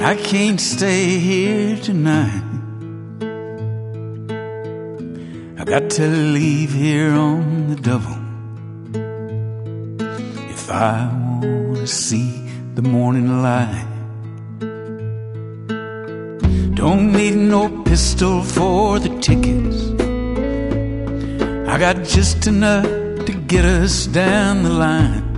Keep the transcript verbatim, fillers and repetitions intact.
I can't stay here tonight. I got to leave here on the double if I want to see the morning light. Don't need no pistol for the tickets. I got just enough to get us down the line.